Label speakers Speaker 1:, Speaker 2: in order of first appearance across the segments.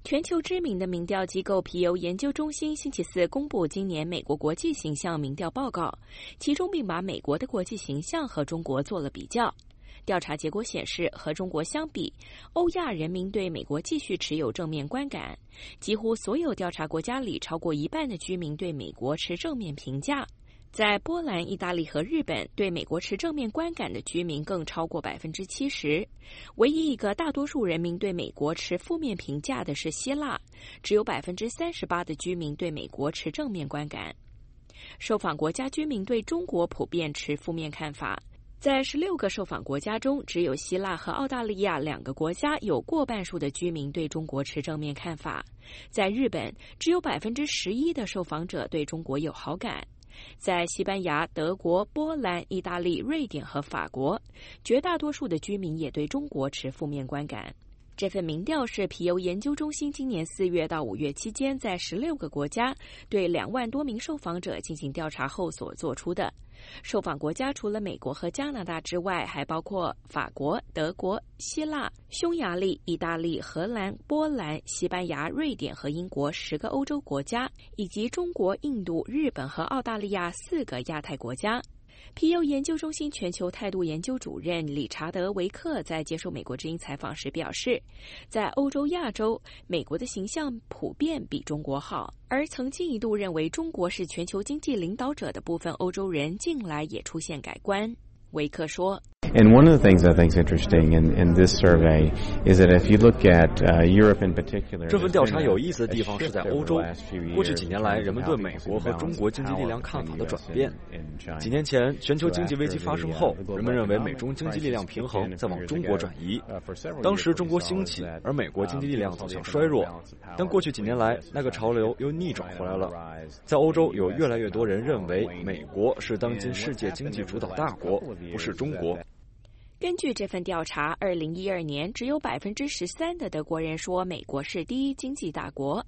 Speaker 1: 全球知名的民调机构皮尤研究中心星期四公布今年美国国际形象民调报告，其中并把美国的国际形象和中国做了比较。调查结果显示，和中国相比，欧亚人民对美国继续持有正面观感，几乎所有调查国家里，超过一半的居民对美国持正面评价。在波兰、意大利和日本，对美国持正面观感的居民更超过70%。唯一一个大多数人民对美国持负面评价的是希腊，只有38%的居民对美国持正面观感。受访国家居民对中国普遍持负面看法。在16个受访国家中，只有希腊和澳大利亚2个国家有过半数的居民对中国持正面看法。在日本，只有11%的受访者对中国有好感。在西班牙、德国、波兰、意大利、瑞典和法国，绝大多数的居民也对中国持负面观感。这份民调是皮尤研究中心今年4月到5月期间在16个国家对2万多名受访者进行调查后所做出的。受访国家除了美国和加拿大之外，还包括法国、德国、希腊、匈牙利、意大利、荷兰、波兰、西班牙、瑞典和英国10个欧洲国家，以及中国、印度、日本和澳大利亚4个亚太国家。皮尤研究中心全球态度研究主任理查德·维克在接受美国之音采访时表示，在欧洲、亚洲，美国的形象普遍比中国好，而曾经一度认为中国是全球经济领导者的部分欧洲人近来也出现改观。维克说
Speaker 2: And one of the things I think is interesting in this survey is that if you look at Europe in particular,
Speaker 3: 这份调查有意思的地方是在欧洲，过去几年来人们对美国和中国经济力量看法的转变。几年前全球经济危机发生后，人们认为美中经济力量平衡在往中国转移，当时中国兴起，而美国经济力量走向衰弱。但过去几年来那个潮流又逆转回来了，在欧洲有越来越多人认为美国是当今世界经济主导大国，不是中国。
Speaker 1: 根据这份调查，2012年只有13%的德国人说美国是第一经济大国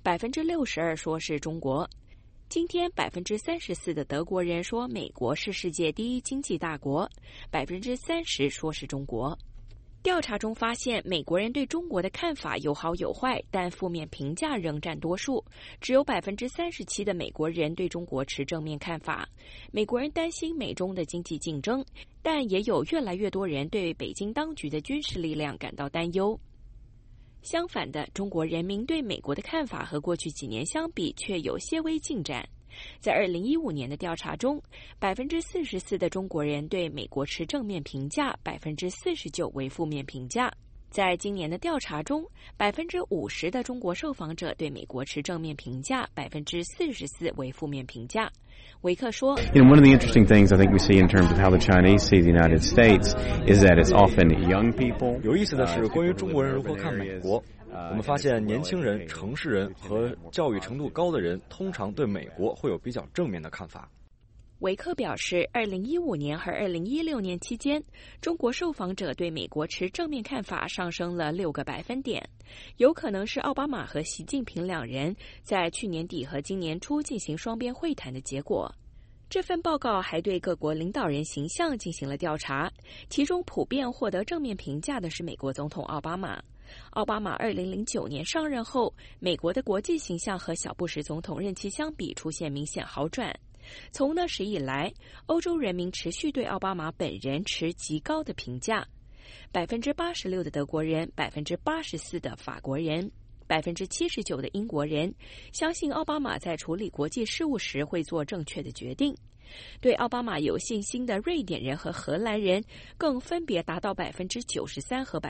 Speaker 1: ，62%说是中国。今天34%的德国人说美国是世界第一经济大国，30%说是中国。调查中发现，美国人对中国的看法有好有坏，但负面评价仍占多数。只有37%的美国人对中国持正面看法。美国人担心美中的经济竞争，但也有越来越多人对北京当局的军事力量感到担忧。相反的，中国人民对美国的看法和过去几年相比却有些微进展。在2015年的调查中，44%的中国人对美国持正面评价，49%为负面评价。在今年的调查中，50%的中国受访者对美国持正面评价，44%为负面评价。维克说
Speaker 2: one of the interesting things I think we see in terms of how the Chinese see the United States is that it's often young people.
Speaker 3: 有意思的是，关于中国人如何看美国，我们发现年轻人、城市人和教育程度高的人通常对美国会有比较正面的看法。
Speaker 1: 维克表示，2015年和2016年期间，中国受访者对美国持正面看法上升了6个百分点，有可能是奥巴马和习近平2人在去年底和今年初进行双边会谈的结果。这份报告还对各国领导人形象进行了调查，其中普遍获得正面评价的是美国总统奥巴马。奥巴马2009年上任后，美国的国际形象和小布什总统任期相比出现明显好转。从那时以来，欧洲人民持续对奥巴马本人持极高的评价。86%的德国人，84%的法国人，79%的英国人相信奥巴马在处理国际事务时会做正确的决定。对奥巴马有信心的瑞典人和荷兰人更分别达到93%和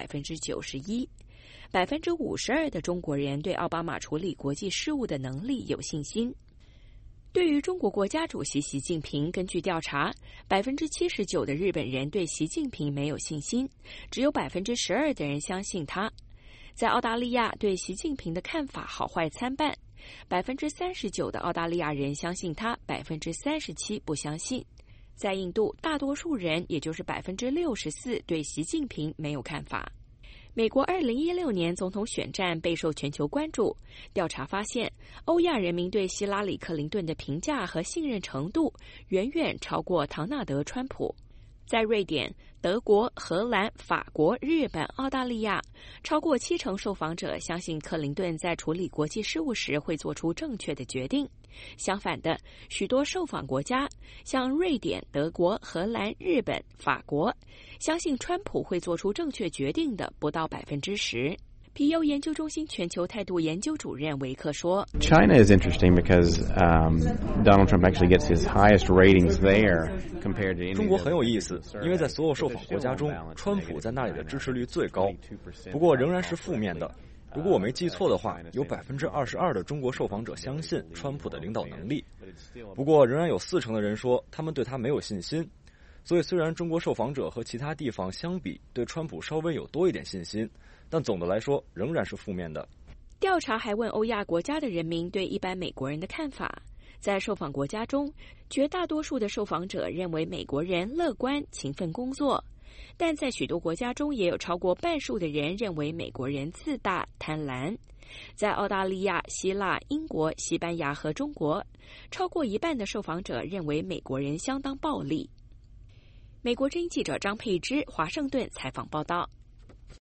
Speaker 1: 91%。52%的中国人对奥巴马处理国际事务的能力有信心。对于中国国家主席习近平，根据调查，79%的日本人对习近平没有信心，只有12%的人相信他。在澳大利亚，对习近平的看法好坏参半，39%的澳大利亚人相信他，37%不相信。在印度，大多数人，也就是64%对习近平没有看法。美国2016年总统选战备受全球关注，调查发现，欧亚人民对希拉里·克林顿的评价和信任程度远远超过唐纳德·川普。 在瑞典、德国、荷兰、法国、日本、澳大利亚，超过70%受访者相信克林顿在处理国际事务时会做出正确的决定。相反的，许多受访国家，像瑞典、德国、荷兰、日本、法国，相信川普会做出正确决定的不到10%。皮尤研究中心全球态度研究主任维克说
Speaker 2: China is interesting because Donald Trump actually gets his highest ratings there compared to
Speaker 3: 中国很有意思，因为在所有受访国家中，川普在那里的支持率最高，不过仍然是负面的。如果我没记错的话，有22%的中国受访者相信川普的领导能力，不过仍然有40%的人说他们对他没有信心。所以虽然中国受访者和其他地方相比对川普稍微有多一点信心，但总的来说仍然是负面的。
Speaker 1: 调查还问欧亚国家的人民对一般美国人的看法。在受访国家中，绝大多数的受访者认为美国人乐观、勤奋工作，但在许多国家中也有超过半数的人认为美国人自大、贪婪。在澳大利亚、希腊、英国、西班牙和中国，超过一半的受访者认为美国人相当暴力。美国之音记者张佩芝，华盛顿采访报道。